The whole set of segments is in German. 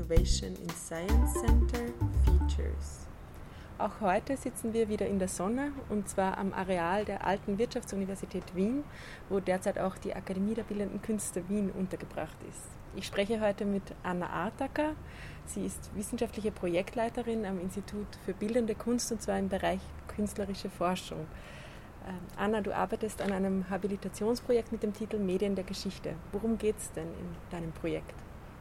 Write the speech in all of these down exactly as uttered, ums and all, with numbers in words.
Innovation in Science Center Features. Auch heute sitzen wir wieder in der Sonne, und zwar am Areal der Alten Wirtschaftsuniversität Wien, wo derzeit auch die Akademie der Bildenden Künste Wien untergebracht ist. Ich spreche heute mit Anna Artacker. Sie ist wissenschaftliche Projektleiterin am Institut für Bildende Kunst, und zwar im Bereich künstlerische Forschung. Anna, du arbeitest an einem Habilitationsprojekt mit dem Titel Medien der Geschichte. Worum geht es denn in deinem Projekt?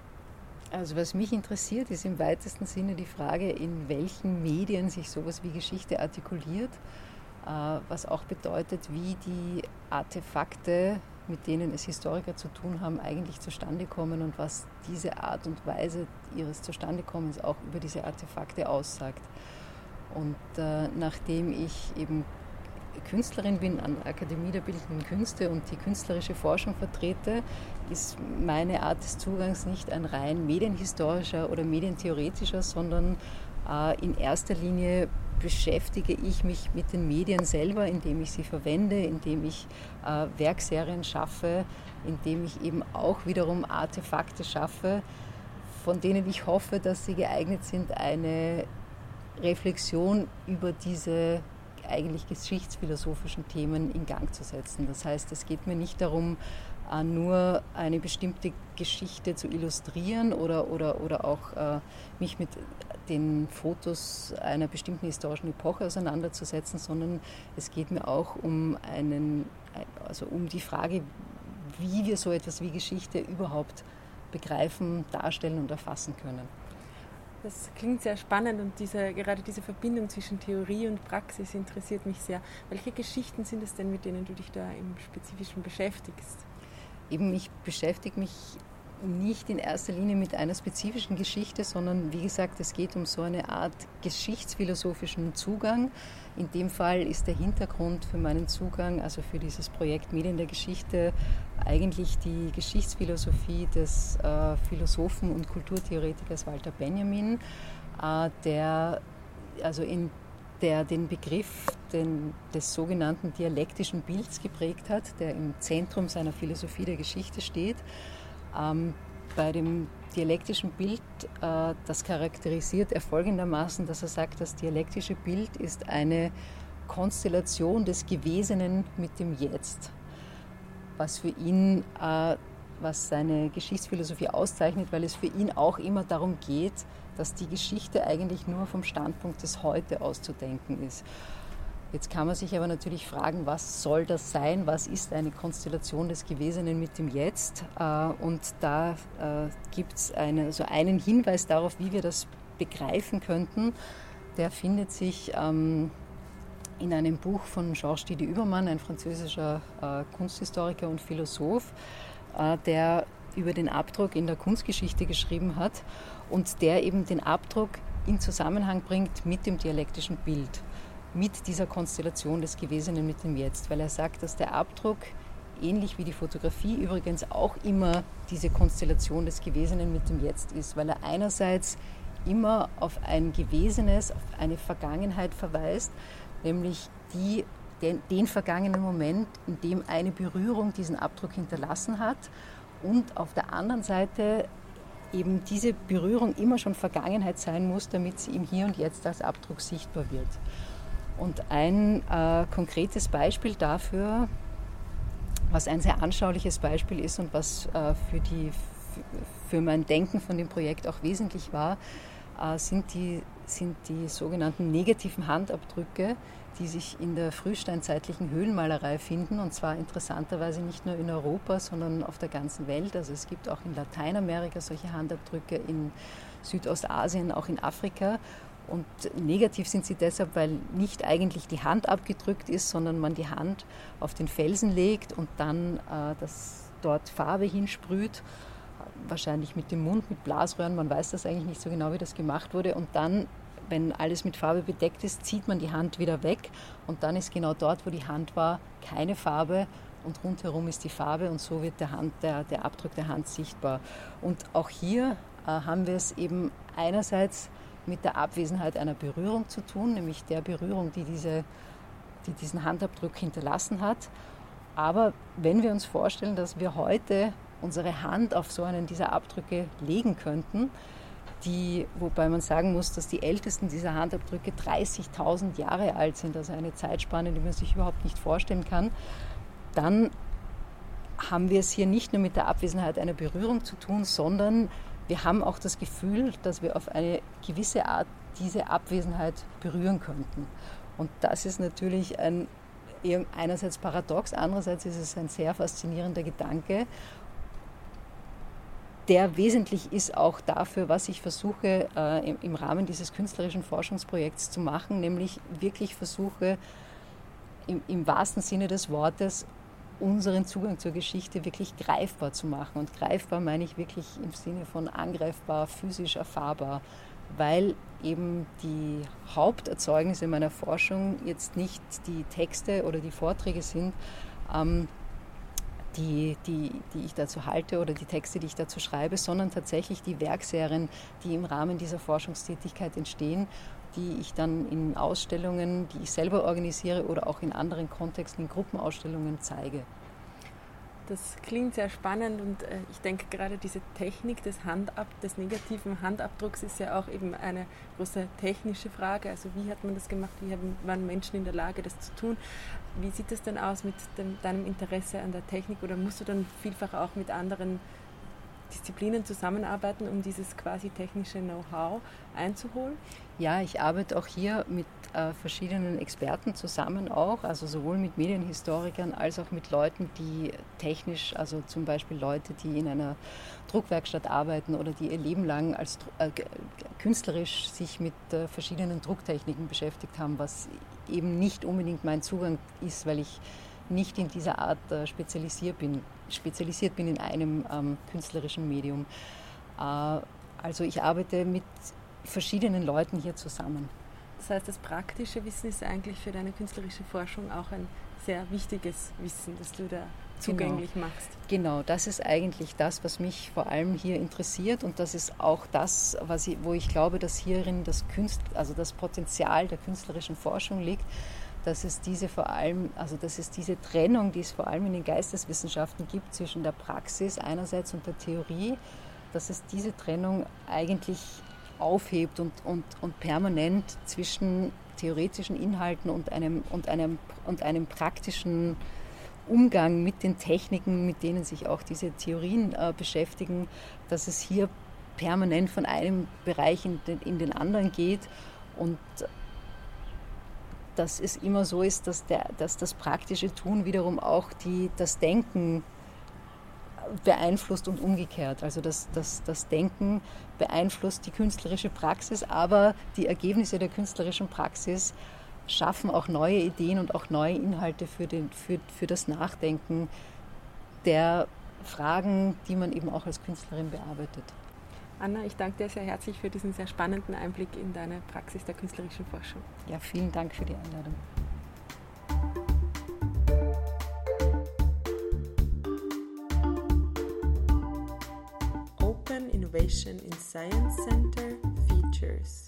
Also was mich interessiert, ist im weitesten Sinne die Frage, in welchen Medien sich sowas wie Geschichte artikuliert, was auch bedeutet, wie die Artefakte, mit denen es Historiker zu tun haben, eigentlich zustande kommen und was diese Art und Weise ihres Zustandekommens auch über diese Artefakte aussagt. Und äh, nachdem ich eben Künstlerin bin an der Akademie der Bildenden Künste und die künstlerische Forschung vertrete, ist meine Art des Zugangs nicht ein rein medienhistorischer oder medientheoretischer, sondern äh, in erster Linie beschäftige ich mich mit den Medien selber, indem ich sie verwende, indem ich äh, Werkserien schaffe, indem ich eben auch wiederum Artefakte schaffe, von denen ich hoffe, dass sie geeignet sind, eine Reflexion über diese eigentlich geschichtsphilosophischen Themen in Gang zu setzen. Das heißt, es geht mir nicht darum, nur eine bestimmte Geschichte zu illustrieren oder, oder, oder auch äh, mich mit den Fotos einer bestimmten historischen Epoche auseinanderzusetzen, sondern es geht mir auch um, einen, also um die Frage, wie wir so etwas wie Geschichte überhaupt begreifen, darstellen und erfassen können. Das klingt sehr spannend, und diese, gerade diese Verbindung zwischen Theorie und Praxis interessiert mich sehr. Welche Geschichten sind es denn, mit denen du dich da im Spezifischen beschäftigst? Eben, ich beschäftige mich nicht in erster Linie mit einer spezifischen Geschichte, sondern wie gesagt, es geht um so eine Art geschichtsphilosophischen Zugang. In dem Fall ist der Hintergrund für meinen Zugang, also für dieses Projekt Medien der Geschichte, eigentlich die Geschichtsphilosophie des äh, Philosophen und Kulturtheoretikers Walter Benjamin, äh, der also in der den Begriff den, des sogenannten dialektischen Bilds geprägt hat, der im Zentrum seiner Philosophie der Geschichte steht. Ähm, bei dem dialektischen Bild, äh, das charakterisiert er folgendermaßen, dass er sagt, das dialektische Bild ist eine Konstellation des Gewesenen mit dem Jetzt, was für ihn, äh, was seine Geschichtsphilosophie auszeichnet, weil es für ihn auch immer darum geht, dass die Geschichte eigentlich nur vom Standpunkt des Heute auszudenken ist. Jetzt kann man sich aber natürlich fragen, was soll das sein? Was ist eine Konstellation des Gewesenen mit dem Jetzt? Und da gibt es eine, so einen Hinweis darauf, wie wir das begreifen könnten. Der findet sich ähm, in einem Buch von Georges Didier Übermann, ein französischer äh, Kunsthistoriker und Philosoph, äh, der über den Abdruck in der Kunstgeschichte geschrieben hat und der eben den Abdruck in Zusammenhang bringt mit dem dialektischen Bild, mit dieser Konstellation des Gewesenen mit dem Jetzt, weil er sagt, dass der Abdruck, ähnlich wie die Fotografie übrigens, auch immer diese Konstellation des Gewesenen mit dem Jetzt ist, weil er einerseits immer auf ein Gewesenes, auf eine Vergangenheit verweist, nämlich die, den, den vergangenen Moment, in dem eine Berührung diesen Abdruck hinterlassen hat, und auf der anderen Seite eben diese Berührung immer schon Vergangenheit sein muss, damit sie im Hier und Jetzt als Abdruck sichtbar wird. Und ein äh, konkretes Beispiel dafür, was ein sehr anschauliches Beispiel ist und was äh, für, die, für mein Denken von dem Projekt auch wesentlich war, äh, sind, die, sind die sogenannten negativen Handabdrücke, die sich in der frühsteinzeitlichen Höhlenmalerei finden, und zwar interessanterweise nicht nur in Europa, sondern auf der ganzen Welt. Also es gibt auch in Lateinamerika solche Handabdrücke, in Südostasien, auch in Afrika. Und negativ sind sie deshalb, weil nicht eigentlich die Hand abgedrückt ist, sondern man die Hand auf den Felsen legt und dann äh, das dort Farbe hinsprüht, wahrscheinlich mit dem Mund, mit Blasröhren, man weiß das eigentlich nicht so genau, wie das gemacht wurde. Und dann, wenn alles mit Farbe bedeckt ist, zieht man die Hand wieder weg, und dann ist genau dort, wo die Hand war, keine Farbe, und rundherum ist die Farbe, und so wird der, Hand, der, der Abdruck der Hand sichtbar. Und auch hier äh, haben wir es eben einerseits mit der Abwesenheit einer Berührung zu tun, nämlich der Berührung, die, diese, die diesen Handabdruck hinterlassen hat. Aber wenn wir uns vorstellen, dass wir heute unsere Hand auf so einen dieser Abdrücke legen könnten, die, wobei man sagen muss, dass die ältesten dieser Handabdrücke dreißigtausend Jahre alt sind, also eine Zeitspanne, die man sich überhaupt nicht vorstellen kann, dann haben wir es hier nicht nur mit der Abwesenheit einer Berührung zu tun, sondern wir haben auch das Gefühl, dass wir auf eine gewisse Art diese Abwesenheit berühren könnten. Und das ist natürlich ein, einerseits paradox, andererseits ist es ein sehr faszinierender Gedanke, der wesentlich ist auch dafür, was ich versuche äh, im, im Rahmen dieses künstlerischen Forschungsprojekts zu machen, nämlich wirklich versuche, im, im wahrsten Sinne des Wortes, unseren Zugang zur Geschichte wirklich greifbar zu machen. Und greifbar meine ich wirklich im Sinne von angreifbar, physisch erfahrbar, weil eben die Haupterzeugnisse meiner Forschung jetzt nicht die Texte oder die Vorträge sind, ähm, Die, die, die ich dazu halte oder die Texte, die ich dazu schreibe, sondern tatsächlich die Werkserien, die im Rahmen dieser Forschungstätigkeit entstehen, die ich dann in Ausstellungen, die ich selber organisiere oder auch in anderen Kontexten, in Gruppenausstellungen zeige. Das klingt sehr spannend und äh, ich denke gerade diese Technik des, Handab- des negativen Handabdrucks ist ja auch eben eine große technische Frage. Also wie hat man das gemacht, wie haben, waren Menschen in der Lage, das zu tun? Wie sieht es denn aus mit dem, deinem Interesse an der Technik oder musst du dann vielfach auch mit anderen Disziplinen zusammenarbeiten, um dieses quasi technische Know-how einzuholen? Ja, ich arbeite auch hier mit äh, verschiedenen Experten zusammen auch, also sowohl mit Medienhistorikern als auch mit Leuten, die technisch, also zum Beispiel Leute, die in einer Druckwerkstatt arbeiten oder die ihr Leben lang als äh, künstlerisch sich mit äh, verschiedenen Drucktechniken beschäftigt haben, was eben nicht unbedingt mein Zugang ist, weil ich nicht in dieser Art äh, spezialisiert bin, spezialisiert bin in einem ähm, künstlerischen Medium. Äh, also ich arbeite mit verschiedenen Leuten hier zusammen. Das heißt, das praktische Wissen ist eigentlich für deine künstlerische Forschung auch ein sehr wichtiges Wissen, das du da zugänglich genau. machst. Genau, das ist eigentlich das, was mich vor allem hier interessiert und das ist auch das, was ich, wo ich glaube, dass hierin das, Künst, also das Potenzial der künstlerischen Forschung liegt, dass es diese vor allem, also dass es diese Trennung, die es vor allem in den Geisteswissenschaften gibt zwischen der Praxis einerseits und der Theorie, dass es diese Trennung eigentlich aufhebt und, und, und permanent zwischen theoretischen Inhalten und einem, und, einem, und einem praktischen Umgang mit den Techniken, mit denen sich auch diese Theorien äh, beschäftigen, dass es hier permanent von einem Bereich in den, in den anderen geht und dass es immer so ist, dass, der, dass das praktische Tun wiederum auch die, das Denken beeinflusst und umgekehrt. Also das, das, das Denken beeinflusst die künstlerische Praxis, aber die Ergebnisse der künstlerischen Praxis schaffen auch neue Ideen und auch neue Inhalte für, den, für, für das Nachdenken der Fragen, die man eben auch als Künstlerin bearbeitet. Anna, ich danke dir sehr herzlich für diesen sehr spannenden Einblick in deine Praxis der künstlerischen Forschung. Ja, vielen Dank für die Einladung. Open Innovation in Science Center features